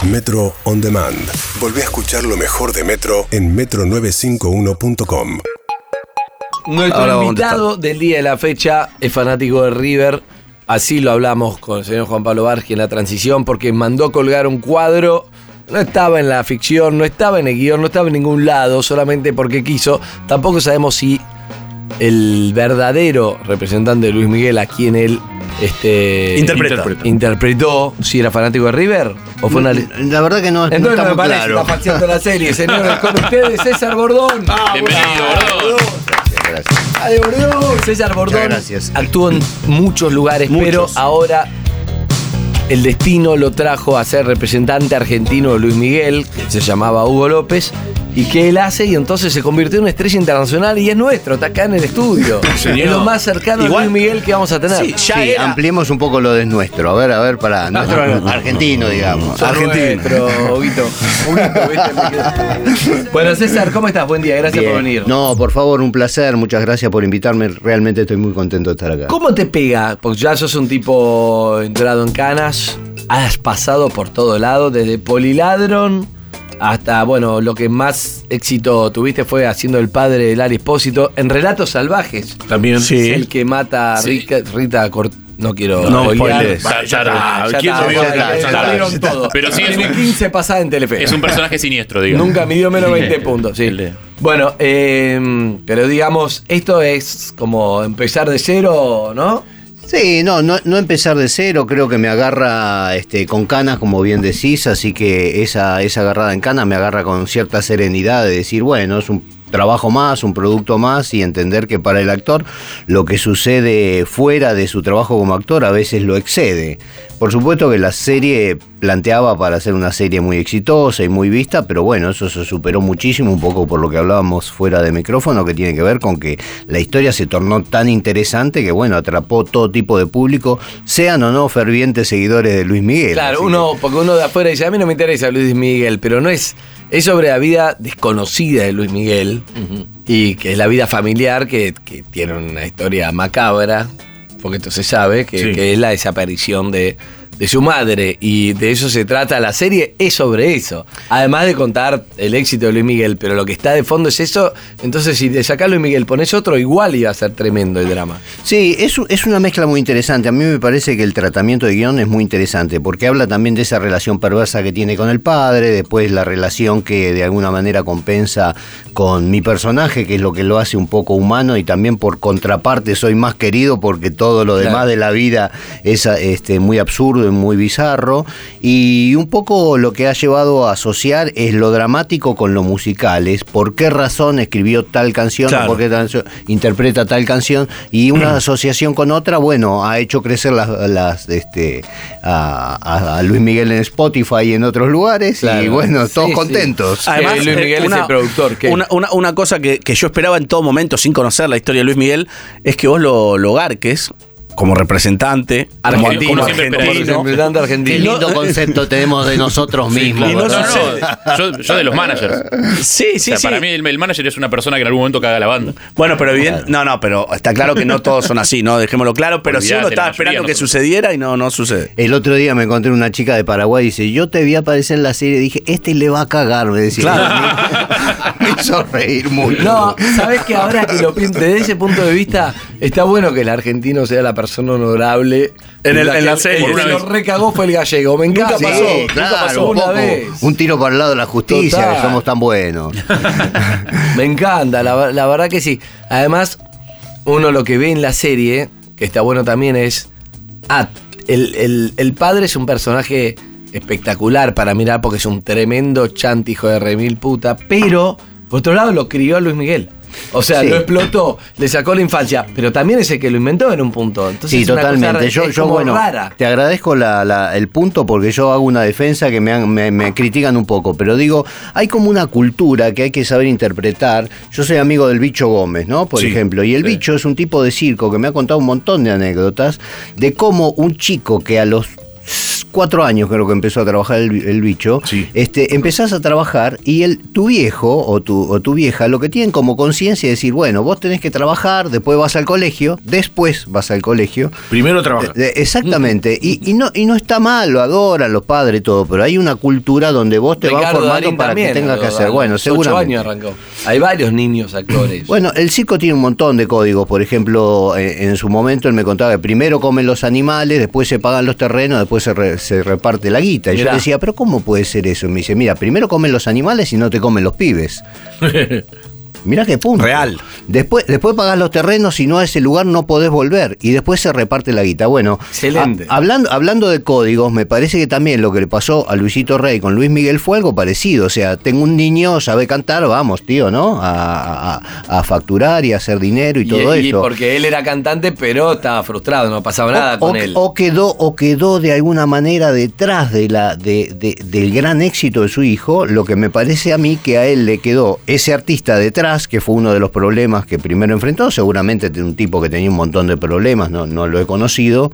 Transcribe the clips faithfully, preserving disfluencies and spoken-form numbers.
Metro On Demand. Volví a escuchar lo mejor de Metro en metro novecientos cincuenta y uno punto com. Nuestro Ahora invitado del día de la fecha es fanático de River. Así lo hablamos con el señor Juan Pablo Bargi en la transición, porque mandó colgar un cuadro. No estaba en la ficción, no estaba en el guión, no estaba en ningún lado, solamente porque quiso. Tampoco sabemos si el verdadero representante de Luis Miguel, a quien él este, Interpreta. interpretó, si era fanático de River o fue una... La verdad que no, Entonces no no me parece, claro. está faxeando la serie, señores. Con ustedes, César Bordón. Ah, bienvenido, Bordón. Gracias. Ay, Bordón. César Bordón. Muchas gracias. Actuó en muchos lugares, Muchos. pero ahora el destino lo trajo a ser representante argentino de Luis Miguel, que se llamaba Hugo López, y que él hace, y entonces se convirtió en una estrella internacional y es nuestro, está acá en el estudio. Señor. Es lo más cercano Igual- a Luis Miguel que vamos a tener. Sí, ya Sí, era. ampliemos un poco lo de nuestro. A ver, a ver, para nuestro argentino, digamos. Sos nuestro, Huguito. Huguito, ¿viste? Bueno, César, ¿cómo estás? Buen día, gracias Bien. por venir. No, por favor, un placer. Muchas gracias por invitarme. Realmente estoy muy contento de estar acá. ¿Cómo te pega? Porque ya sos un tipo entrado en canas, has pasado por todo lado, desde Poliladron hasta, bueno, lo que más éxito tuviste fue haciendo el padre de Lali Espósito en Relatos Salvajes. También. Sí. El que mata a Sí. Rita, Rita Cort- No quiero No, spoilear. spoilers. Ya, ya está, ya ¿Quién está, lo vio? ya Ya está, está, ya vieron ya todo. Pero sí es Tiene un- quince pasadas en Telefe. Es un personaje siniestro, digamos. Nunca midió menos veinte puntos, sí. El de- Bueno, eh, pero digamos, esto es como empezar de cero, ¿no? Sí, no, no, no empezar de cero, creo que me agarra este, con canas, como bien decís, así que esa, esa agarrada en canas me agarra con cierta serenidad de decir, bueno, es un trabajo más, un producto más, y entender que para el actor lo que sucede fuera de su trabajo como actor a veces lo excede. Por supuesto que la serie planteaba para ser una serie muy exitosa y muy vista, pero bueno, eso se superó muchísimo, un poco por lo que hablábamos fuera de micrófono, que tiene que ver con que la historia se tornó tan interesante que bueno, atrapó todo tipo de público, sean o no fervientes seguidores de Luis Miguel. Claro, Así uno, que- porque uno de afuera dice, a mí no me interesa Luis Miguel, pero no es, es sobre la vida desconocida de Luis Miguel, y que es la vida familiar que, que tiene una historia macabra, porque esto se sabe, que, Sí. que es la desaparición de, de su madre, y de eso se trata la serie, es sobre eso. Además de contar el éxito de Luis Miguel, pero lo que está de fondo es eso, entonces si de sacar Luis Miguel pones otro, igual iba a ser tremendo el drama. Sí, es, un- es una mezcla muy interesante. A mí me parece que el tratamiento de guión es muy interesante porque habla también de esa relación perversa que tiene con el padre, después la relación que de alguna manera compensa con mi personaje, que es lo que lo hace un poco humano, y también por contraparte soy más querido porque todo lo Claro. demás de la vida es este, muy absurdo y muy bizarro. Y un poco lo que ha llevado a asociar es lo dramático con lo musical, es por qué razón escribió tal canción, Claro. o por qué tal- interpreta tal canción, y una asociación con otra, bueno, ha hecho crecer las, las este a, a- a Luis Miguel en Spotify y en otros lugares, Claro. y bueno, todos Sí, sí. contentos. Además, Luis eh, Miguel es el productor, ¿qué? Una, una, una cosa que, que yo esperaba en todo momento, sin conocer la historia de Luis Miguel, es que vos lo, lo garques como representante, como Argentino, como siempre argentino. argentino. representante Qué argentino. lindo concepto tenemos de nosotros mismos. y no ¿verdad? sucede. Yo, yo de los managers. Sí, sí, O sea, sí. para mí el, el manager es una persona que en algún momento caga la banda. Bueno, pero bien, no, no, pero está claro que no todos son así, ¿no? Dejémoslo claro, pero si Olvidate, uno estaba la mayoría esperando no que son. sucediera y no, no sucede. El otro día me encontré una chica de Paraguay y dice, yo te vi aparecer en la serie, dije, este le va a cagar, me decía. Claro. Me hizo reír mucho. No, ¿sabes que ahora que lo pienso, desde ese punto de vista, está bueno que el argentino sea la persona honorable? En el- en la que- serie. El Por una que lo vez. recagó fue el gallego. Me encanta. Sí, pasó, claro, nunca pasó un, una poco, vez. un tiro para el lado de la justicia, Total. que somos tan buenos. Me encanta, la, la verdad que sí. Además, uno lo que ve en la serie, que está bueno también, es. Ah, el, el- el padre es un personaje espectacular para mirar porque es un tremendo chanti, hijo de remil puta. Pero, por otro lado, lo crió a Luis Miguel. O sea, Sí. lo explotó, le sacó la infancia, pero también es el que lo inventó en un punto. Entonces Sí, es una cosa totalmente. ra- Yo, es yo como bueno, rara. te agradezco la- la- el punto porque yo hago una defensa que me, han- me, me critican un poco, pero digo, hay como una cultura que hay que saber interpretar. Yo soy amigo del Bicho Gómez, ¿no? Por Sí, ejemplo, y el sí. Bicho es un tipo de circo que me ha contado un montón de anécdotas de cómo un chico que a los cuatro años creo que empezó a trabajar el, el bicho, Sí. este, empezás a trabajar y el, tu viejo o tu, o tu vieja lo que tienen como conciencia es decir, bueno, vos tenés que trabajar, después vas al colegio, después vas al colegio. Primero trabaja. Eh, Exactamente, y, y, no, y no está mal, lo adoran los padres, todo, pero hay una cultura donde vos te vas formando Darín para también, que tengas que hacer. Bueno, ocho seguramente. años arrancó. Hay varios niños actores. Bueno, el circo tiene un montón de códigos. Por ejemplo, en, en su momento él me contaba que primero comen los animales, después se pagan los terrenos, después se, re, se reparte la guita. Y Mirá. yo decía, ¿pero cómo puede ser eso? Y me dice, mira, primero comen los animales y no te comen los pibes. Mirá qué punto. Real. Después, después pagás los terrenos y no a ese lugar no podés volver. Y después se reparte la guita. Bueno, Excelente. a- hablando, hablando de códigos, me parece que también lo que le pasó a Luisito Rey con Luis Miguel fue algo parecido. O sea, tengo un niño, sabe cantar, vamos, tío, ¿no? A, a- a facturar y a hacer dinero y, Y, todo y eso. porque él era cantante, pero estaba frustrado, no pasaba nada o, con o- él. o quedó, o quedó de alguna manera detrás de la, de, de- del gran éxito de su hijo, lo que me parece a mí que a él le quedó ese artista detrás, que fue uno de los problemas que primero enfrentó, seguramente un tipo que tenía un montón de problemas, no, no lo he conocido.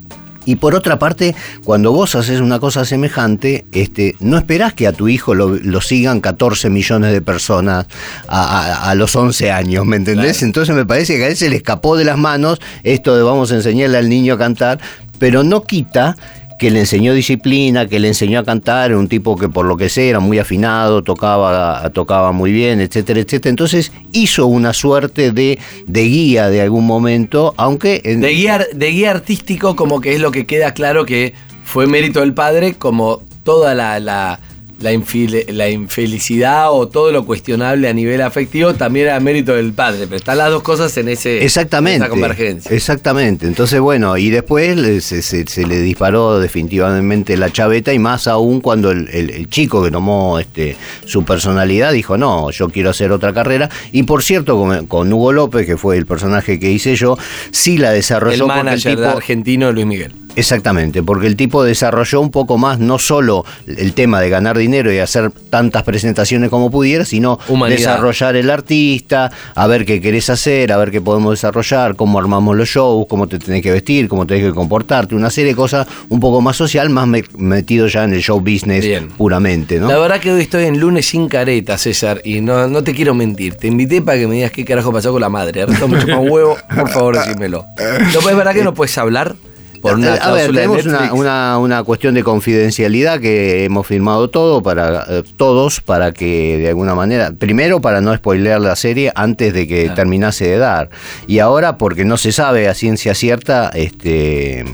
Y por otra parte, cuando vos haces una cosa semejante, este, no esperás que a tu hijo lo, lo sigan catorce millones de personas a, a- a los once años, ¿me entendés? Claro. Entonces me parece que a él se le escapó de las manos esto de vamos a enseñarle al niño a cantar, pero no quita que le enseñó disciplina, que le enseñó a cantar, era un tipo que por lo que sea era muy afinado, tocaba, tocaba muy bien, etcétera, etcétera. Entonces hizo una suerte de, de guía de algún momento, aunque... En, De guía, de guía artístico, como que es lo que queda claro que fue mérito del padre, como toda la, la, la, infile- la infelicidad o todo lo cuestionable a nivel afectivo también era mérito del padre. Pero están las dos cosas en, ese, Exactamente. en esa convergencia. Exactamente. Entonces, bueno, y después le- se, se- se le disparó definitivamente la chaveta, y más aún cuando el, el- el chico que tomó este, su personalidad dijo, no, yo quiero hacer otra carrera. Y por cierto, con, con Hugo López, que fue el personaje que hice yo, sí la desarrolló. El porque manager de tipo- argentino Luis Miguel. Exactamente, porque el tipo desarrolló un poco más no solo el tema de ganar dinero y hacer tantas presentaciones como pudiera, sino Humanidad. desarrollar el artista, a ver qué querés hacer, a ver qué podemos desarrollar, cómo armamos los shows, cómo te tenés que vestir, cómo tenés que comportarte, una serie de cosas un poco más social, más me- metido ya en el show business Bien. puramente, ¿no? La verdad que hoy estoy en lunes sin careta, César, y no, no te quiero mentir. Te invité para que me digas qué carajo pasó con la madre. El resto me chupa un huevo, por favor, decímelo. ¿No es verdad que no puedes hablar? Por una a ver, cláusula de tenemos una, Netflix. una, una cuestión de confidencialidad que hemos firmado todo para eh, todos para que de alguna manera, primero para no spoilear la serie antes de que Claro. terminase de dar, y ahora porque no se sabe a ciencia cierta este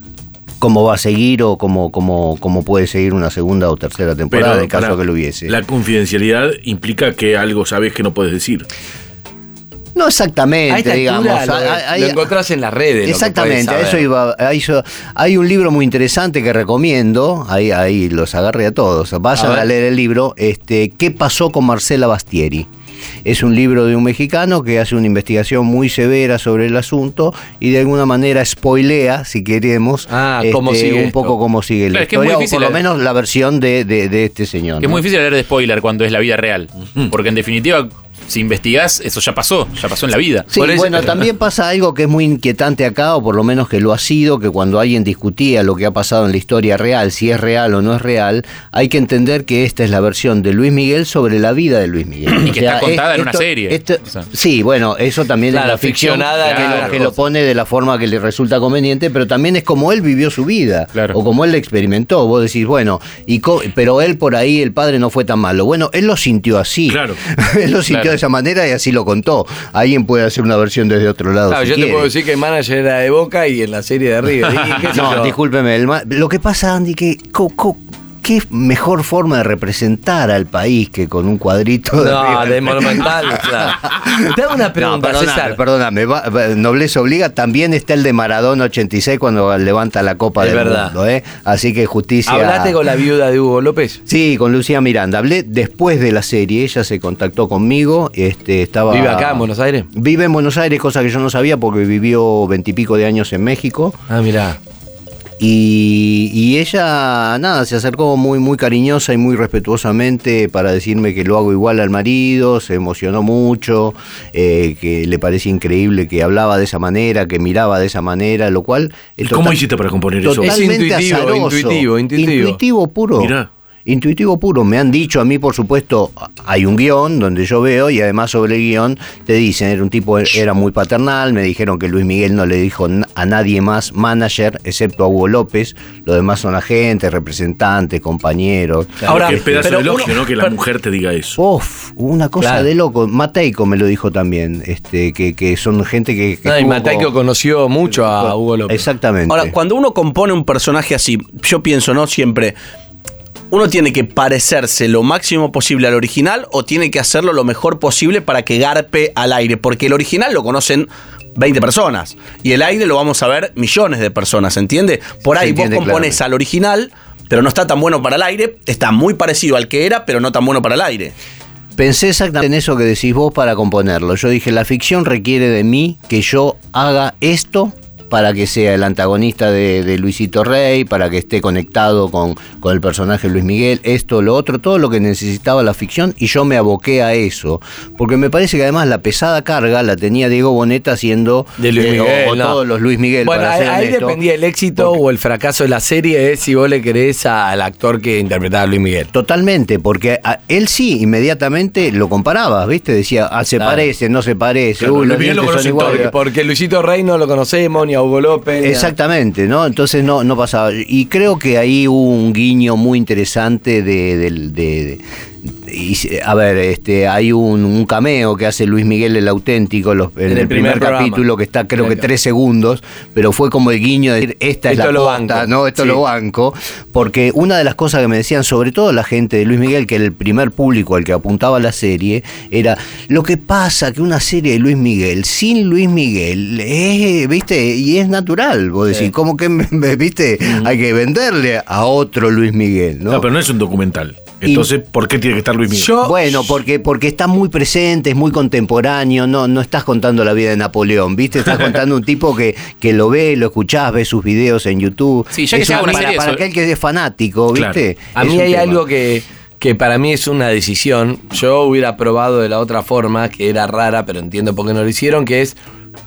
cómo va a seguir o cómo, cómo, cómo puede seguir una segunda o tercera temporada en caso pará, que lo hubiese. La confidencialidad implica que algo sabes que no puedes decir. No A esta exactamente, digamos. altura lo, Hay- hay- lo encontrás en las redes. Exactamente, lo que a podés eso saber. iba. A eso, hay un libro muy interesante que recomiendo, ahí, ahí los agarré a todos. Vayan A a, ver. leer el libro, este, ¿Qué pasó con Marcela Bastieri? Es un libro de un mexicano que hace una investigación muy severa sobre el asunto y de alguna manera spoilea, si queremos, Ah, cómo este, sigue un esto. poco cómo sigue la Claro, es que es muy historia, o difícil por lo leer. menos la versión de, de- de este señor. Es ¿no? muy difícil hablar de spoiler cuando es la vida real. Porque en definitiva, si investigás, eso ya pasó, ya pasó en la vida. Sí, Por eso- bueno, también pasa algo que es muy inquietante acá, o por lo menos que lo ha sido, que cuando alguien discutía lo que ha pasado en la historia real, si es real o no es real, hay que entender que esta es la versión de Luis Miguel sobre la vida de Luis Miguel. Y que está contada en una serie. esto- O sea. sí, bueno, eso también Claro, es la ficción ficcionada, que, claro. lo, que lo pone de la forma que le resulta conveniente, pero también es como él vivió su vida, Claro. o como él la experimentó. Vos decís, bueno, y co- pero él por ahí, el padre no fue tan malo. Bueno, él lo sintió así. Claro. Él lo sintió Claro. de esa manera y así lo contó. Alguien puede hacer una versión desde otro lado. Claro, si yo te quiere. puedo decir que el manager era de Boca y en la serie de River. Y qué sé No, yo. discúlpeme. el ma- lo que pasa, Andy, que co- co- qué mejor forma de representar al país que con un cuadrito de No, River. de Monumental, claro. Te hago una No, pregunta, perdóname, César. perdóname, va- va- nobleza obliga, también está el de Maradona ochenta y seis cuando levanta la Copa Es del verdad. Mundo, ¿eh? Así que justicia. ¿Hablaste con la viuda de Hugo López? Sí, con Lucía Miranda. Hablé después de la serie, ella se contactó conmigo, este, estaba... ¿Vive acá en Buenos Aires? Vive en Buenos Aires, cosa que yo no sabía porque vivió veintipico de años en México. Ah, mirá. Y, y ella, nada, se acercó muy, muy cariñosa y muy respetuosamente para decirme que lo hago igual al marido, se emocionó mucho, eh, que le parecía increíble que hablaba de esa manera, que miraba de esa manera, lo cual... ¿Y total, cómo hiciste para componer eso? Totalmente Es intuitivo, azaroso, intuitivo, intuitivo. Intuitivo puro. Mirá. Intuitivo puro, me han dicho a mí, por supuesto, hay un guión donde yo veo y además sobre el guión te dicen, era un tipo, era muy paternal, me dijeron que Luis Miguel no le dijo a nadie más manager, excepto a Hugo López, los demás son agentes, representantes, compañeros. Ahora, es pedazo pero de elogio, uno- ¿no? Que la pero- mujer te diga eso. Uf, una cosa Claro. de loco. Mateico me lo dijo también, este, que, que son gente que... que No, y estuvo Mateico con- conoció mucho a Hugo López. Exactamente. Ahora, cuando uno compone un personaje así, yo pienso, ¿no? Siempre, uno tiene que parecerse lo máximo posible al original o tiene que hacerlo lo mejor posible para que garpe al aire, porque el original lo conocen veinte personas y el aire lo vamos a ver millones de personas, ¿entiende? Por Se ahí vos entiende componés claramente. al original, pero no está tan bueno para el aire, está muy parecido al que era, pero no tan bueno para el aire. Pensé exactamente en eso que decís vos para componerlo. Yo dije, la ficción requiere de mí que yo haga esto para que sea el antagonista de, de Luisito Rey, para que esté conectado con, con el personaje Luis Miguel, esto, lo otro, todo lo que necesitaba la ficción, y yo me aboqué a eso. Porque me parece que además la pesada carga la tenía Diego Boneta haciendo De Luis eh, o- Miguel, o, no. todos los Luis Miguel. Bueno, para ahí, ser ahí honesto. dependía el éxito Porque- o el fracaso de la serie, es si vos le querés a- al actor que interpretaba a Luis Miguel. Totalmente, porque a él sí, inmediatamente lo comparabas, ¿viste? Decía, ah, se Claro. parece, no se parece, Claro, uy, Luis los Miguel lo dientes son conocen iguales. Porque Luisito Rey no lo conocemos, ni a Hugo López. ni a- Exactamente, ¿no? Entonces no, no pasaba. Y creo que ahí hubo un guiño muy interesante de... de, de- de- y, a ver, este, hay un, un cameo que hace Luis Miguel el auténtico los- en, En el, el primer, primer programa. capítulo, que está creo que Claro. tres segundos, pero fue como el guiño de decir, esta es Esto la lo posta, banco. ¿no? Esto Sí. lo banco, porque una de las cosas que me decían, sobre todo la gente de Luis Miguel, que era el primer público al que apuntaba la serie, era lo que pasa que una serie de Luis Miguel, sin Luis Miguel, es, ¿viste? Y es natural, vos decís, ¿cómo que, viste? Hay que venderle a otro Luis Miguel, ¿no? No, pero no es un documental. Entonces, ¿por qué tiene que estar Luis Miguel? Yo- Bueno, porque, porque está muy presente, es muy contemporáneo, no, no estás contando la vida de Napoleón, ¿viste? Estás contando un tipo que, que lo ve, lo escuchás, ve sus videos en YouTube. Sí, ya que Es se haga un- una para, serie de para eso- aquel que es fanático, ¿viste? A Es mí un hay tema. algo que, que para mí es una decisión. Yo hubiera probado de la otra forma, que era rara, pero entiendo por qué no lo hicieron, que es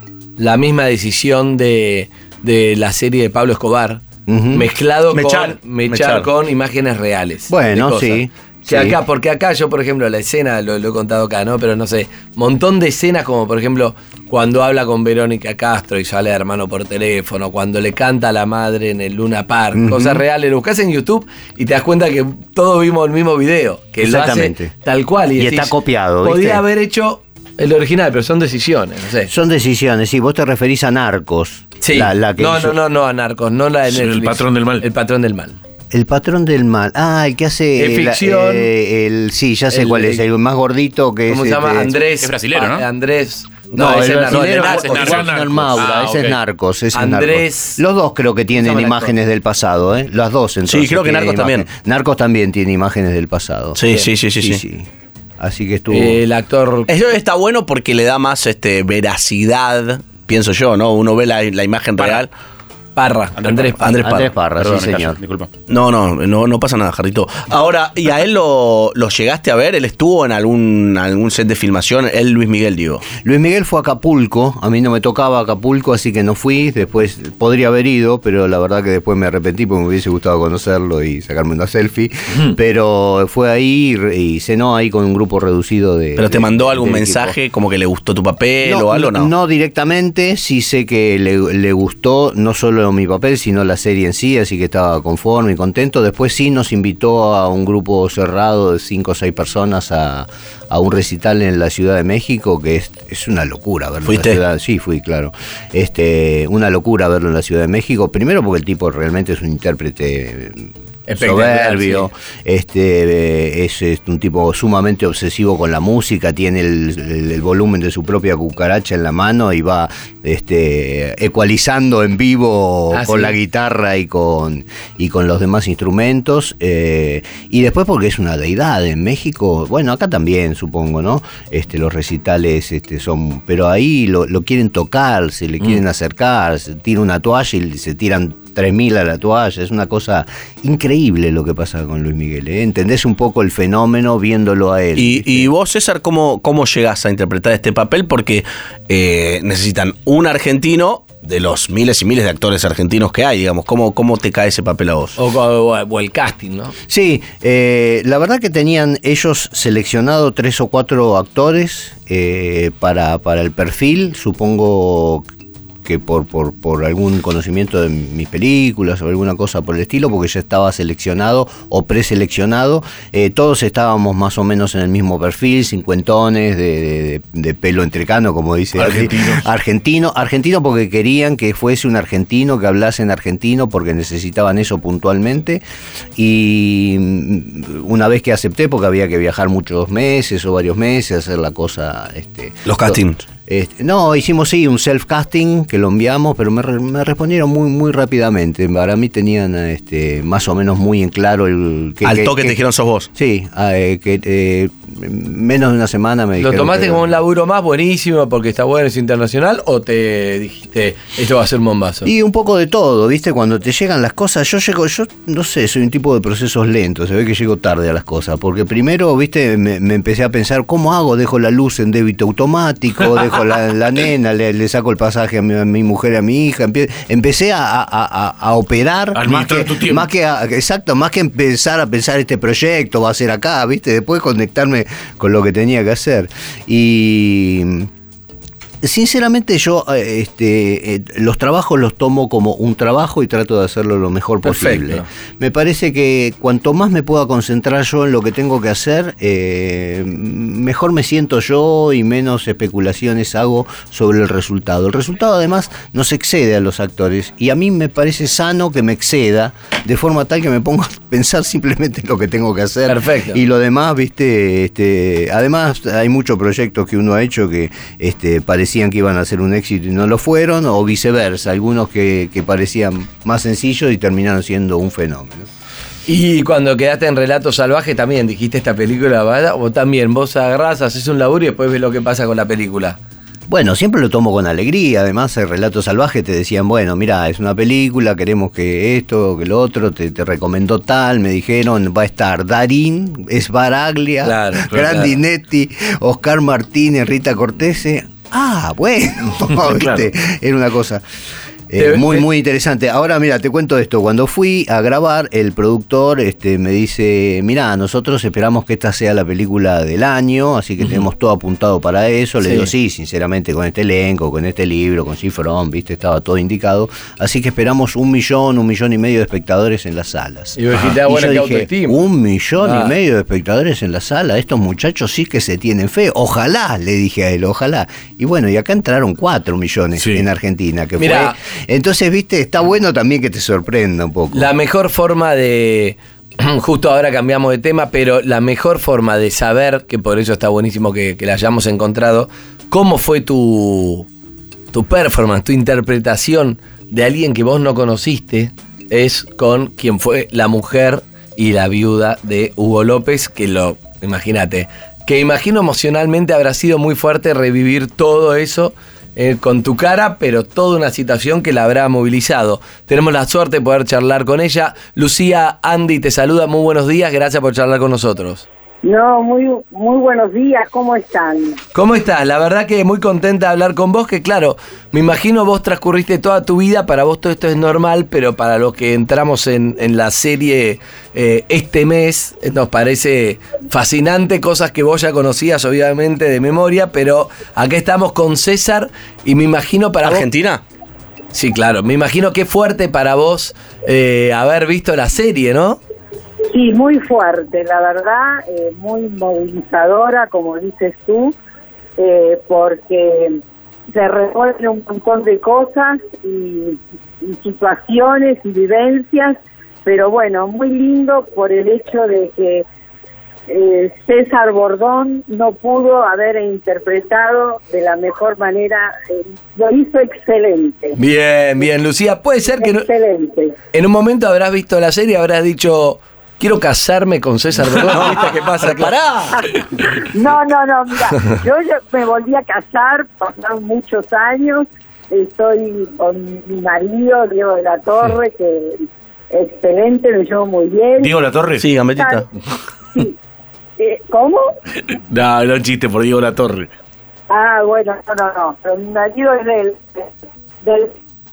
la misma decisión de, de la serie de Pablo Escobar, Ujú. mezclado Mechar, con, mechar Mechar. con imágenes reales. Bueno, de cosas. sí, Que sí. acá, porque acá yo, por ejemplo, la escena, lo, lo he contado acá, ¿no? Pero no sé, montón de escenas como, por ejemplo, cuando habla con Verónica Castro y sale de hermano por teléfono, cuando le canta a la madre en el Luna Park, Ujú. cosas reales, lo buscas en YouTube y te das cuenta que todos vimos el mismo video, que lo hace Exactamente. tal cual. Y, Y decís, está copiado, ¿viste? Podría haber hecho el original, pero son decisiones, no sé. Son decisiones, sí, vos te referís a Narcos. Sí. La- la que no, hizo- no, no, no, a Narcos, no la de Sí, el Netflix. patrón del mal. El patrón del mal. El patrón del mal. Ah, el que hace. Es eh, la- ficción. eh, el, sí, ya sé El- cuál es. El más gordito que ¿Cómo es. se llama? este, Andrés. Es brasilero, ¿no? Ah, Andrés. No, ese el es Narcos. brasilero no, es ese es Narcos. Wagner Maura, Ah, ese ok. es Narcos, ese es Andrés- Narcos. Los dos creo que tienen ¿Cómo se llama el imágenes del pasado, ¿eh? Las dos, entonces. Sí, creo que tienen Narcos imagen- también. Narcos también tiene imágenes del pasado. Sí, sí, sí, sí, sí. Así que estuvo. El actor. Eso está bueno porque le da más este, veracidad, pienso yo, ¿no? Uno ve la, la imagen real. Parra. Andrés Parra. Andrés Parra. Andrés Parra, Perdón, sí, me callo, señor. disculpa. No, no, no, no pasa nada, Jarrito. Ahora, ¿y a él lo, lo llegaste a ver? ¿Él estuvo en algún, algún set de filmación? Él, Luis Miguel, digo. Luis Miguel fue a Acapulco, a mí no me tocaba Acapulco, así que no fui, después podría haber ido, pero la verdad que después me arrepentí porque me hubiese gustado conocerlo y sacarme una selfie, pero fue ahí y, y cenó ahí con un grupo reducido de... ¿Pero te de- mandó algún del mensaje equipo. como que le gustó tu papel o algo? No. no directamente, sí sé que le, le gustó no solo mi papel, sino la serie en sí, así que estaba conforme y contento. Después sí nos invitó a un grupo cerrado de cinco o seis personas a, a un recital en la Ciudad de México, que es, es una locura verlo ¿Fuiste? en la ciudad. Sí, fui, claro. Este, una locura verlo en la Ciudad de México. Primero porque el tipo realmente es un intérprete Espectacular, soberbio, este eh, es, es un tipo sumamente obsesivo con la música, tiene el, el- el volumen de su propia cucaracha en la mano y va este ecualizando en vivo Ah, con sí. la guitarra y con y con los demás instrumentos, eh, y después porque es una deidad en México, bueno, acá también supongo, ¿no? Este los recitales este son, pero ahí lo, lo quieren tocar, se le quieren acercar, se tira una toalla y se tiran tres mil a la toalla. Es una cosa increíble lo que pasa con Luis Miguel, ¿eh? Entendés un poco el fenómeno viéndolo a él. Y, y vos, César, ¿cómo, cómo llegás a interpretar este papel? Porque eh, necesitan un argentino de los miles y miles de actores argentinos que hay, digamos. ¿Cómo, cómo te cae ese papel a vos? O, o, o el casting, ¿no? Sí, eh, la verdad que tenían ellos seleccionado tres o cuatro actores eh, para, para el perfil, supongo que por, por, por algún conocimiento de mis películas o alguna cosa por el estilo, porque ya estaba seleccionado o preseleccionado. Eh, todos estábamos más o menos en el mismo perfil, cincuentones, de, de, de pelo entrecano, como dice. Argentinos. Argentino, argentino porque querían que fuese un argentino, que hablase en argentino, porque necesitaban eso puntualmente. Y una vez que acepté, porque había que viajar muchos meses o varios meses, hacer la cosa... Este, Los castings. Este, no, hicimos sí un self-casting que lo enviamos, pero me, me respondieron muy muy rápidamente. Para mí tenían este, más o menos muy en claro el... Que, Al que, toque que, te dijeron sos vos. Sí, eh, que eh, menos de una semana me dijeron... ¿Lo tomaste que, como un laburo más buenísimo porque está bueno, es internacional, o te dijiste esto va a ser un bombazo? Y un poco de todo, ¿viste? Cuando te llegan las cosas, yo llego, yo no sé, soy un tipo de procesos lentos, se ve que llego tarde a las cosas, porque primero, ¿viste? Me, me empecé a pensar, ¿cómo hago? Dejo la luz en débito automático, dejo La, la nena, le, le saco el pasaje a mi, a mi mujer, a mi hija. Empie, empecé a, a, a, a operar. Más que, tu tiempo. más que a, exacto, más que empezar a pensar este proyecto va a ser acá, ¿viste? Después conectarme con lo que tenía que hacer. Y sinceramente yo este, eh, los trabajos los tomo como un trabajo y trato de hacerlo lo mejor posible. Perfecto. Me parece que cuanto más me pueda concentrar yo en lo que tengo que hacer, eh, mejor me siento yo y menos especulaciones hago sobre el resultado. El resultado además nos excede a los actores y a mí me parece sano que me exceda de forma tal que me pongo a pensar simplemente en lo que tengo que hacer. Perfecto. Y lo demás, viste, este, además hay muchos proyectos que uno ha hecho que este, parecen decían que iban a ser un éxito y no lo fueron, o viceversa, algunos que, que parecían más sencillos y terminaron siendo un fenómeno. Y cuando quedaste en Relato Salvaje también dijiste esta película, ¿verdad? O también vos agarrás, haces un laburo y después ves lo que pasa con la película. Bueno, siempre lo tomo con alegría. Además, el Relato Salvaje te decían, bueno, mira, es una película, queremos que esto, que lo otro, te, te recomendó tal, me dijeron, va a estar Darín, Esbaraglia, claro, Grandinetti, claro. Oscar Martínez, Rita Cortese. Ah, bueno, claro. Era una cosa... Eh, muy, muy interesante. Ahora, mira, te cuento esto. Cuando fui a grabar, el productor este, me dice, mira, nosotros esperamos que esta sea la película del año, así que uh-huh. tenemos todo apuntado para eso. Le sí. digo, sí, sinceramente, con este elenco, con este libro, con Cifrón, viste, estaba todo indicado. Así que esperamos un millón, un millón y medio de espectadores en las salas. Y, ah. y yo dije, un millón ah. y medio de espectadores en la sala, estos muchachos sí que se tienen fe. Ojalá, le dije a él, ojalá. Y bueno, y acá entraron cuatro millones sí. en Argentina, que Mirá, fue... Entonces, viste, está bueno también que te sorprenda un poco. La mejor forma de... Justo ahora cambiamos de tema, pero la mejor forma de saber, que por eso está buenísimo que, que la hayamos encontrado, cómo fue tu, tu performance, tu interpretación de alguien que vos no conociste, es con quien fue la mujer y la viuda de Hugo López, que lo, imagínate, que imagino emocionalmente habrá sido muy fuerte revivir todo eso eh, con tu cara, pero toda una situación que la habrá movilizado. Tenemos la suerte de poder charlar con ella. Lucía, Andy te saluda, muy buenos días, gracias por charlar con nosotros. No, muy muy buenos días, ¿cómo están? ¿Cómo estás? La verdad que muy contenta de hablar con vos, que claro, me imagino vos transcurriste toda tu vida, para vos todo esto es normal, pero para los que entramos en, en la serie eh, este mes, nos parece fascinante, cosas que vos ya conocías obviamente de memoria, pero acá estamos con César y me imagino para ¿Argentina? Vos, sí, claro, me imagino qué fuerte para vos eh, haber visto la serie, ¿no? Sí, muy fuerte, la verdad, eh, muy movilizadora, como dices tú, eh, porque se revuelven un montón de cosas y, y situaciones y vivencias, pero bueno, muy lindo por el hecho de que eh, César Bordón no pudo haber interpretado de la mejor manera, eh, lo hizo excelente. Bien, bien, Lucía, puede ser que excelente. No, en un momento habrás visto la serie y habrás dicho... Quiero casarme con César Bordón. ¿Viste qué pasa? ¡Pará! No, no, no, mira, yo me volví a casar, pasaron muchos años estoy con mi marido, Diego de la Torre, que excelente, lo llevo muy bien. ¿Diego La Torre? Sí, Gambetita. Sí. Eh, ¿Cómo? No, no chiste por Diego La Torre. Ah, bueno, no, no, no, pero mi marido es del... del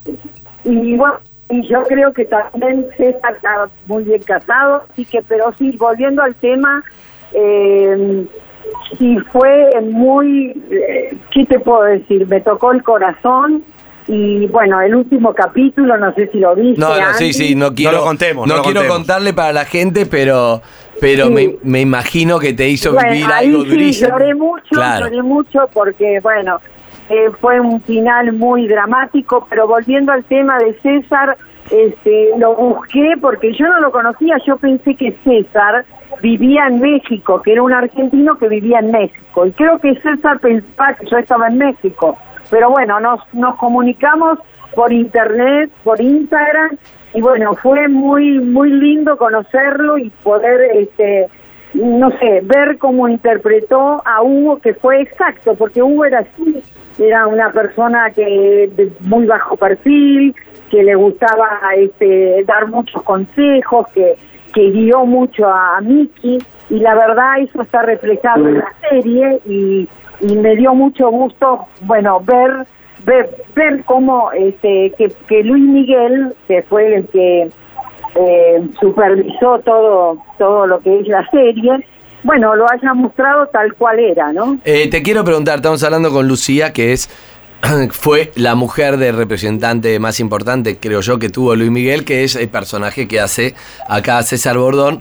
y bueno, y yo creo que también César está muy bien casado, así que, pero sí, volviendo al tema, eh, sí fue muy, eh, ¿qué te puedo decir? Me tocó el corazón. Y bueno, el último capítulo, no sé si lo viste. No, no, Andy. sí, sí, no quiero, No lo contemos, no no lo quiero contemos. contarle para la gente, pero pero Sí. me, me imagino que te hizo Bueno, vivir ahí algo sí, durísimo. lloré mucho, Claro. lloré mucho porque, bueno, eh, fue un final muy dramático, pero volviendo al tema de César, este, lo busqué porque yo no lo conocía, yo pensé que César vivía en México, que era un argentino que vivía en México, y creo que César pensaba que yo estaba en México, pero bueno, nos, nos comunicamos por internet, por Instagram, y bueno, fue muy muy lindo conocerlo y poder, este, no sé, ver cómo interpretó a Hugo, que fue exacto, porque Hugo era así, era una persona que de muy bajo perfil, que le gustaba este, dar muchos consejos, que, que guió mucho a, a Miki, y la verdad eso está reflejado en la serie, y, y me dio mucho gusto, bueno, ver ver, ver cómo este, que, que Luis Miguel, que fue el que eh, supervisó todo todo lo que es la serie, bueno, lo haya mostrado tal cual era, ¿no? Eh, te quiero preguntar, estamos hablando con Lucía, que es fue la mujer de representante más importante, creo yo, que tuvo Luis Miguel, que es el personaje que hace acá César Bordón.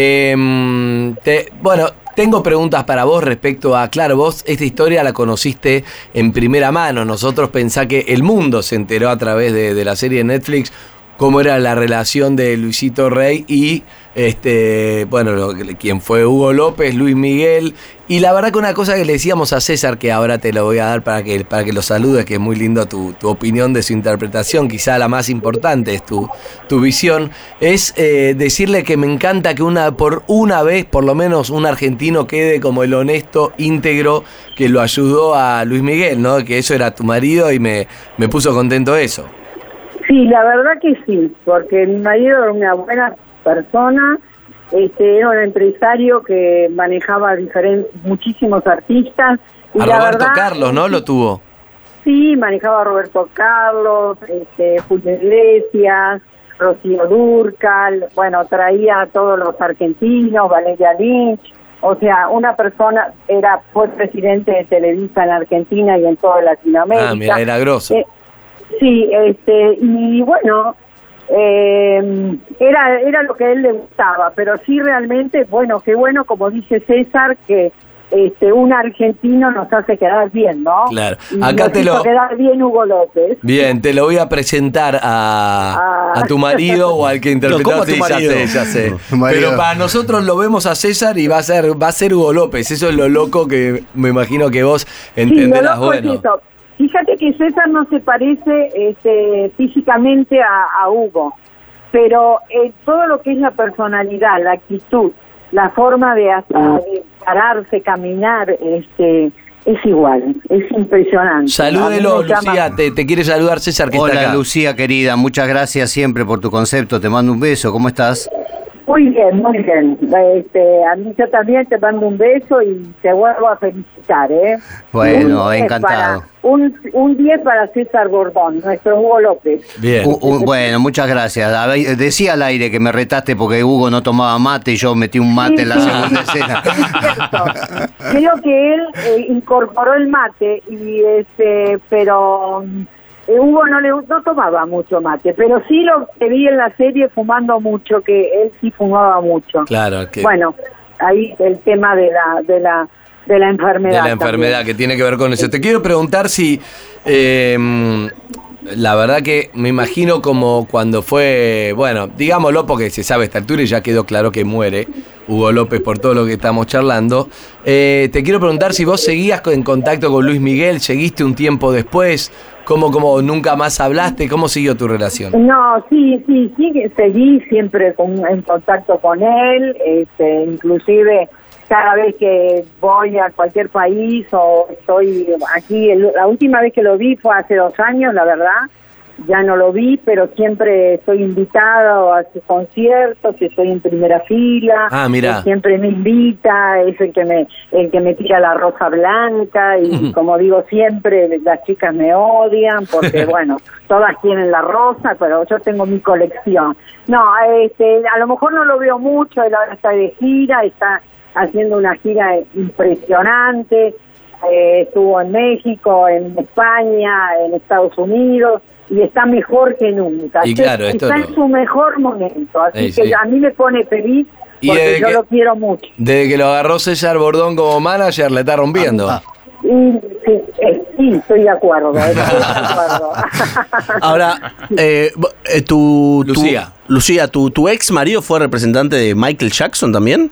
Eh, te, bueno, tengo preguntas para vos respecto a, claro, vos esta historia la conociste en primera mano. Nosotros pensá que el mundo se enteró a través de, de la serie de Netflix cómo era la relación de Luisito Rey y este bueno lo, quien fue Hugo López, Luis Miguel. Y la verdad que una cosa que le decíamos a César, que ahora te lo voy a dar para que, para que lo saludes, que es muy lindo tu, tu opinión de su interpretación, quizá la más importante es tu, tu visión, es eh, decirle que me encanta que una por una vez, por lo menos un argentino quede como el honesto, íntegro, que lo ayudó a Luis Miguel, ¿no? Que eso era tu marido y me, me puso contento eso. Sí, la verdad que sí, porque mi marido era una buena persona, este, era un empresario que manejaba diferentes, muchísimos artistas. Y A la Roberto verdad, Carlos, ¿no? Lo tuvo. Sí, manejaba a Roberto Carlos, este, Julio Iglesias, Rocío Dúrcal, bueno, traía a todos los argentinos, Valeria Lynch, o sea, una persona, era fue presidente de Televisa en Argentina y en toda Latinoamérica. Ah, mira, era grosso. Eh, Sí, este, y bueno, eh, era era lo que a él le gustaba, pero sí realmente, bueno, qué bueno, como dice César, que este un argentino nos hace quedar bien, ¿no? Claro. Y Acá nos te hizo lo- quedar bien Hugo López. Bien, te lo voy a presentar a, Ah. a tu marido o al que interpretó. ¿Cómo a tu Sí, ya marido? sé, ya sé. Tu marido. Pero para nosotros lo vemos a César y va a ser va a ser Hugo López. Eso es lo loco que me imagino que vos Sí, entenderás. lo loco es Bueno, eso. Fíjate que César no se parece este, físicamente a, a Hugo, pero eh, todo lo que es la personalidad, la actitud, la forma de, hasta, de pararse, caminar, este, es igual, es impresionante. salúdelo, A mí me llama- Lucía. Te, te quiere saludar César, que está Hola acá. Lucía querida, muchas gracias siempre por tu concepto, te mando un beso, ¿cómo estás? Muy bien, muy bien. Este, a mí yo también te mando un beso y te vuelvo a felicitar, ¿eh? Bueno, Un diez encantado. para- un, un diez para César Bordón, nuestro Hugo López. Bien. U- u- bueno, muchas gracias. A ver, decía al aire que me retaste porque Hugo no tomaba mate y yo metí un mate en la Sí, sí. segunda escena. Cierto. Creo que él eh, incorporó el mate y este, pero eh, Hugo no le no tomaba mucho mate, pero sí lo que vi en la serie fumando mucho, que él sí fumaba mucho. Claro, que Bueno, ahí el tema de la de la de la enfermedad. de la enfermedad también. que tiene que ver con eso. Te quiero preguntar si eh, la verdad que me imagino como cuando fue, bueno, digámoslo porque se sabe a esta altura y ya quedó claro que muere Hugo López por todo lo que estamos charlando. Eh, te quiero preguntar si vos seguías en contacto con Luis Miguel, seguiste un tiempo después, cómo, cómo nunca más hablaste, cómo siguió tu relación. No, sí, sí, sí, que seguí siempre con- en contacto con él, este, inclusive cada vez que voy a cualquier país o estoy aquí, el, la última vez que lo vi fue hace dos años, la verdad, ya no lo vi, pero siempre estoy invitada a sus conciertos, estoy en primera fila, ah, mira. siempre me invita, es el que me el que me tira la rosa blanca y como digo siempre, las chicas me odian porque bueno, todas tienen la rosa, pero yo tengo mi colección. No, este, a lo mejor no lo veo mucho, él ahora está de gira, está haciendo una gira impresionante, eh, estuvo en México, en España, en Estados Unidos, y está mejor que nunca. Y claro, está esto en no. su mejor momento, así sí, que sí. a mí me pone feliz porque yo que, lo quiero mucho. Desde que lo agarró César Bordón como manager, le está rompiendo. Ah, ah. Y, sí, eh, sí, estoy de acuerdo. Estoy de acuerdo. Ahora, eh, eh, tu, tu, Lucía. Lucía, ¿tu, tu ex marido fue representante de Michael Jackson también?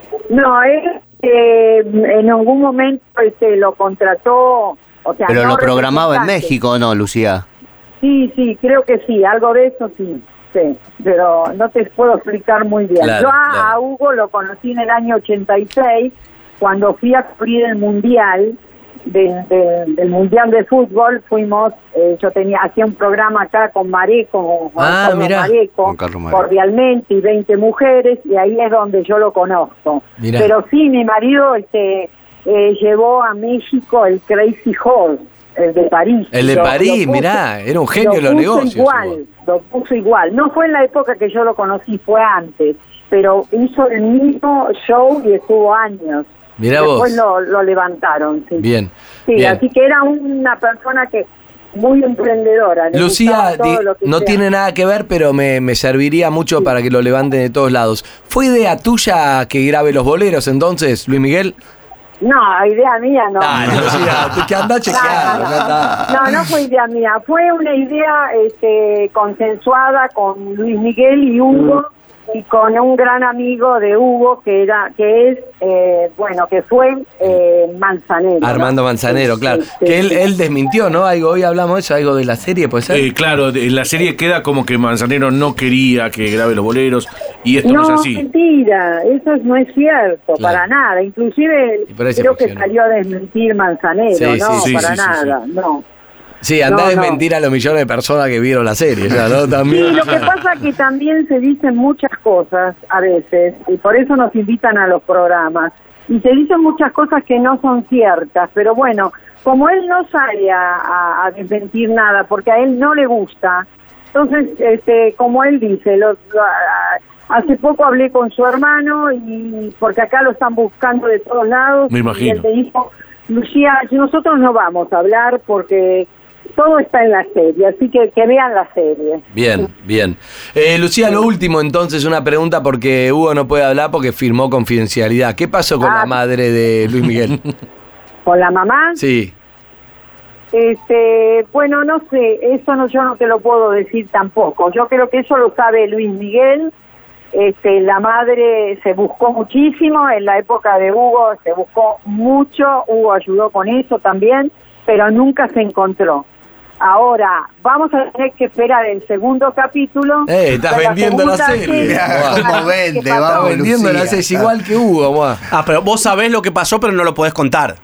No, él eh, en algún momento este, lo contrató. O sea, Pero no lo programaba en representante. México, ¿no, Lucía? Sí, sí, creo que sí, algo de eso sí, sí, pero no te puedo explicar muy bien. Claro, Yo a, claro. a Hugo lo conocí en el año ochenta y seis, cuando fui a cubrir el Mundial, del, del, del Mundial de Fútbol, fuimos, eh, yo tenía hacía un programa acá con Mareco, con Ah, Carlos mirá. Mareco, Con Carlos Mareco. cordialmente, y veinte mujeres, y ahí es donde yo lo conozco. Mirá. Pero sí, mi marido este eh, llevó a México el Crazy Horse, el de París. El de Lo- París, lo puso- mirá, era un genio lo de los puso negocios. igual, Hugo. lo puso igual. No fue en la época que yo lo conocí, fue antes, pero hizo el mismo show y estuvo años. Mirá Después vos. lo, lo levantaron, sí. Bien. Sí, bien. así que era una persona que muy emprendedora. le Lucía, gustaba todo di- lo que no sea. tiene nada que ver, pero me, me serviría mucho para que lo levanten de todos lados. ¿Fue idea tuya que grabe los boleros entonces, Luis Miguel? No, idea mía no. Dale, Lucía, tú que andás chequeando, acá está. No, no fue idea mía, fue una idea este, consensuada con Luis Miguel y Hugo y con un gran amigo de Hugo que era que es eh, bueno que fue eh, Manzanero, ¿no? Armando Manzanero, Sí, claro. sí, sí, que él, sí. él desmintió, ¿no? Algo, hoy hablamos de eso, algo de la serie, ¿puede ser? Eh, claro, en la serie queda como que Manzanero no quería que grabe los boleros y esto no, No, es así. mentira, eso no es cierto, Claro. para nada. Inclusive Y por ahí se creo que funcionó. salió a desmentir Manzanero, Sí, no, sí, sí, para sí, sí, nada, no. Sí, andá No, de no. mentir a los millones de personas que vieron la serie, ya, ¿no? Sí, También. lo que pasa es que también se dicen muchas cosas a veces, y por eso nos invitan a los programas, y se dicen muchas cosas que no son ciertas, pero bueno, como él no sale a, a- a desmentir nada, porque a él no le gusta, entonces, este, como él dice, lo- lo- a- hace poco hablé con su hermano, y porque acá lo están buscando de todos lados, Me imagino. y él me dijo, Lucía, nosotros no vamos a hablar porque todo está en la serie, así que que vean la serie. Bien, bien. Eh, Lucía, lo último entonces, una pregunta porque Hugo no puede hablar porque firmó confidencialidad. ¿Qué pasó con Ah. la madre de Luis Miguel? ¿Con la mamá? Sí. Este, bueno, no sé, eso no, yo no te lo puedo decir tampoco. Yo creo que eso lo sabe Luis Miguel. Este, la madre se buscó muchísimo, en la época de Hugo se buscó mucho, Hugo ayudó con eso también, pero nunca se encontró. Ahora, vamos a tener que esperar el segundo capítulo. Eh, estás de vendiendo la segunda serie. serie. ¿Cómo vende? ¿Qué pasó? Está Vamos, vendiendo la Lucía. serie, es igual que Hugo, guau. Ah, pero vos sabés lo que pasó, pero no lo podés contar.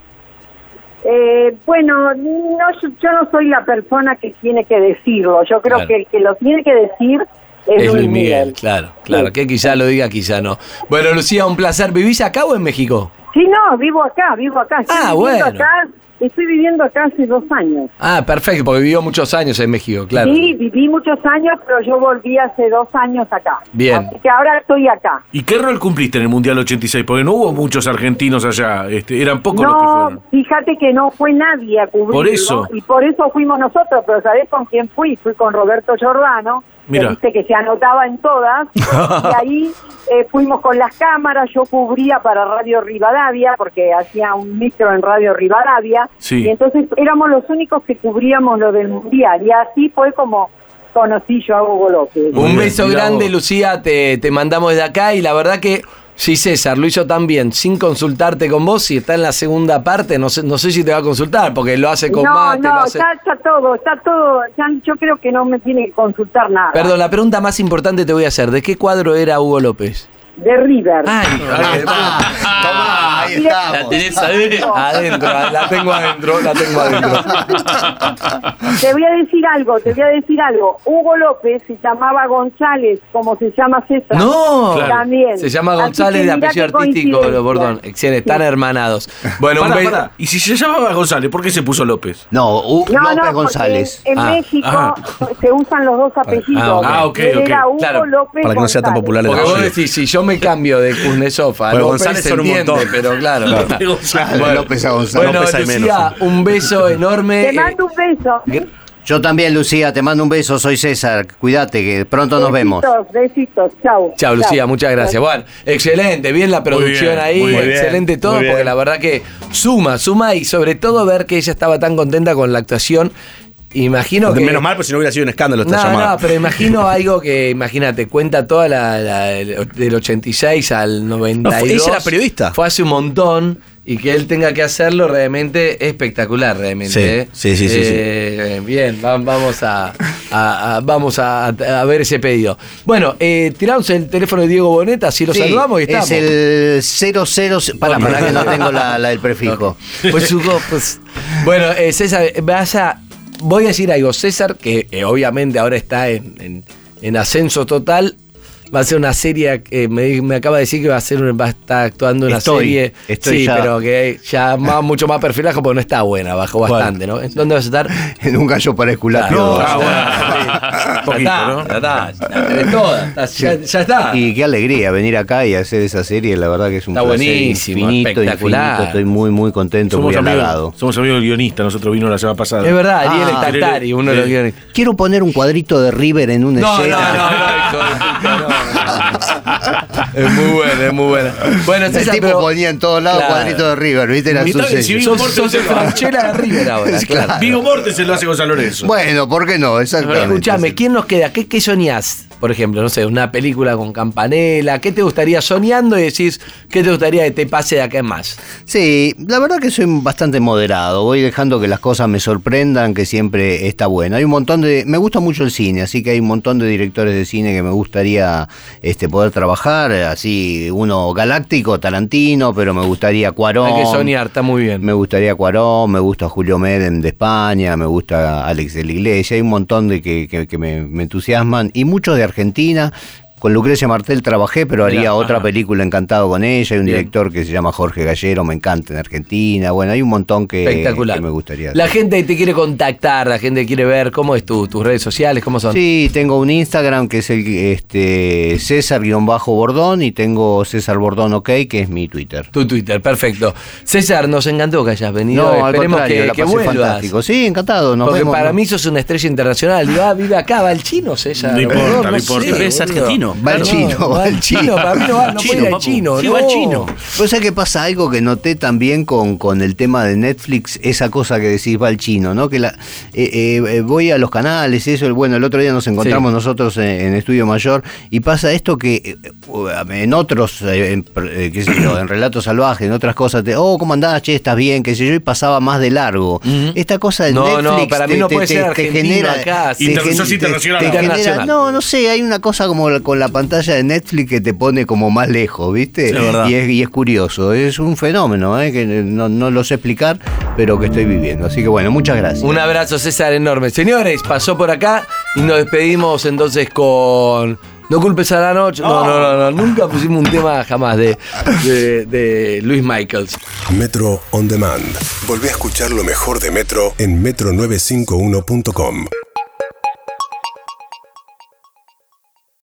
Eh, bueno, no, yo, yo no soy la persona que tiene que decirlo. Yo creo Claro. que el que lo tiene que decir es, Es Luis Luis Miguel, Miguel. claro, claro. Sí. Que quizá lo diga, quizá no. Bueno, Lucía, un placer. ¿Vivís acá o en México? Sí, no, vivo acá, vivo acá. Estoy Ah, viviendo bueno. acá, estoy viviendo acá hace dos años. Ah, perfecto, porque vivió muchos años en México, claro. Sí, viví muchos años, pero yo volví hace dos años acá. Bien. Así que ahora estoy acá. ¿Y qué rol cumpliste en el Mundial ochenta y seis? Porque no hubo muchos argentinos allá, este, eran pocos los que No, fueron. fíjate que no fue nadie a cubrirlo. Por eso. Y por eso fuimos nosotros, pero ¿sabés con quién fui? Fui con Roberto Giordano, Mira. que viste que se anotaba en todas. Y ahí eh, fuimos con las cámaras, yo cubría para Radio Rivadavia, porque hacía un micro en Radio Rivadavia. Sí. Y entonces éramos los únicos que cubríamos lo del Mundial. Y así fue como conocí yo a Hugo López. Un Muy bien, beso mirá grande, vos. Lucía, te, te mandamos desde acá y la verdad que sí, César lo hizo tan bien, sin consultarte con vos, si está en la segunda parte, no sé, no sé si te va a consultar, porque lo hace con no, mate, lo no, hace... está, está todo, está todo. Ya, yo creo que no me tiene que consultar nada. Perdón, la pregunta más importante te voy a hacer, ¿de qué cuadro era Hugo López? De River. Ay, Tomá. Ahí estamos. La tenés adentro. Adentro, la tengo adentro, la tengo adentro. Te voy a decir algo, te voy a decir algo. Hugo López se llamaba González, como se llama César. No, Claro. También. se llama Así González que de mirá apellido qué artístico, coincidencia. Bordón. Excelente, están Sí. hermanados. Bueno, un Pará, beso. pará. Y si se llamaba González, ¿por qué se puso López? No, U- No, López no, porque González. En, en Ah, México ah. se usan los dos apellidos. Ah, ok, Él ok, era Hugo claro, López para que no sea tan González. popular el Porque vos apellido. decís, si yo me cambio de Kuznetsov a Pero López, González se son un entiende, montón. pero claro. Claro, Bueno, López a González. Bueno, López hay Lucía, menos. un beso enorme. Te mando un beso. Yo también, Lucía, te mando un beso. Soy César. Cuídate, que pronto nos vemos. Besitos, besitos. Chau. Chao, Lucía, muchas gracias. Bueno, excelente, bien la producción bien, ahí, muy bien, excelente todo, muy bien. porque la verdad que suma, suma y sobre todo ver que ella estaba tan contenta con la actuación. Imagino que. Menos mal, pues si no hubiera sido un escándalo esta No, llamada. no, pero imagino algo que, imagínate, cuenta toda la, la- del ochenta y seis al noventa y dos. No, fue- ella era periodista. Fue hace un montón y que él tenga que hacerlo realmente espectacular, realmente. Sí, ¿eh? sí, sí, sí, Eh, Bien, va- vamos a, a- a- vamos a, a ver ese pedido. Bueno, eh, tiramos el teléfono de Diego Boneta, así lo Sí, saludamos y estamos. es el cero cero. Para, para que no tengo la, la del prefijo. Pues, su- pues, bueno, eh, César, vas a, voy a decir algo. César, que eh, obviamente ahora está en, en- en ascenso total, va a ser una serie, eh, me, me acaba de decir que va a ser va a estar actuando en una Estoy, serie. estoy sí, ya. pero que ya más, mucho más perfilaje porque no está buena, bajó ¿Cuál? bastante, ¿no? ¿En ¿Dónde vas a estar? En un gallo para esculapio. No, dos. Ah, bueno. Ya Poquito, está, ¿no? ya está, ya tenés toda, está- ya, ya está. Y qué alegría venir acá y hacer esa serie, la verdad que es un Está placer buenísimo, infinito, espectacular. infinito. Estoy muy, muy contento, Somos muy halagado. amigos, somos amigos del guionista, nosotros vino la semana pasada. Es verdad, Ariel Ah, Tartari, uno de los sí. guionistas. Quiero poner un cuadrito de River en una No, no, no, escena. no, hijo de puta, no, no. Es muy buena, es muy buena. Bueno, El César, tipo pero ponía en todos lados Claro. cuadrito de River, ¿viste? Era Y su está bien, sello. si sos, Mortensen sos el se va. Franchella de River ahora, claro. Vigo Mortensen lo hace Gonzalo Lorenzo. Bueno, ¿por qué no? Exactamente. Escuchame, ¿quién nos queda? ¿Qué, qué soñás? Por ejemplo, no sé, una película con Campanella. ¿Qué te gustaría soñando y decís qué te gustaría que te pase de acá en más? Sí, la verdad que soy bastante moderado. Voy dejando que las cosas me sorprendan, que siempre está bueno. Hay un montón de. Me gusta mucho el cine, así que hay un montón de directores de cine que me gustaría este, poder trabajar. Así, uno galáctico, Tarantino, pero me gustaría Cuarón. Hay que soñar, está muy bien. Me gustaría Cuarón, me gusta Julio Medem de España, me gusta Alex de la Iglesia. Hay un montón de que, que, que me, me entusiasman. Y muchos de Argentina. Con Lucrecia Martel trabajé, pero haría Mirá, otra ajá. película Encantado con ella. Hay un Bien. director que se llama Jorge Gallero, me encanta, en Argentina. Bueno, hay un montón que, Espectacular. que me gustaría La hacer. gente te quiere contactar, la gente quiere ver cómo es tu, tus redes sociales, cómo son. Sí, tengo un Instagram que es el este, César-Bordón y tengo César Bordón OK, que es mi Twitter. Tu Twitter, perfecto. César, nos encantó que hayas venido. No, al Esperemos contrario, que, la que pasé vuelvas. fantástico. Sí, encantado, nos Porque vemos. para ¿no? mí sos una estrella internacional. Digo, ah, vive acá, va el chino, César. No importa, Boludo, no importa. sé, Siempre es boludo. argentino. Va el No, chino, va el chino. Para mí no va, no Chino, puede ir al papu. chino. Sí, no. va el chino. Pues es que pasa algo que noté también con, con el tema de Netflix, esa cosa que decís va el chino, ¿no? Que la eh, eh, voy a los canales, eso, bueno, el otro día nos encontramos Sí. nosotros en, en Estudio Mayor y pasa esto que eh, en otros, eh, en, eh, qué sé yo, en Relatos Salvajes, en otras cosas, te, oh, ¿cómo andás? Che, estás bien, qué sé yo, y pasaba más de largo. Esta cosa del No, Netflix no, para mí te- no te- puede te- ser te argentino genera, acá, te Inter- gen- sos te- internacional. te genera- Internacional. no, no sé, hay una cosa como la- con la pantalla de Netflix que te pone como más lejos, ¿viste? Sí, es verdad. Y es, y es curioso, es un fenómeno, ¿eh? Que no, no lo sé explicar, pero que estoy viviendo. Así que bueno, muchas gracias. Un abrazo, César, enorme. Señores, pasó por acá y nos despedimos entonces con No culpes a la noche. No, no, no, no. Nunca pusimos un tema jamás de, de, de Luis Michaels. Metro On Demand. Volvé a escuchar lo mejor de Metro en metro novecientos cincuenta y uno punto com.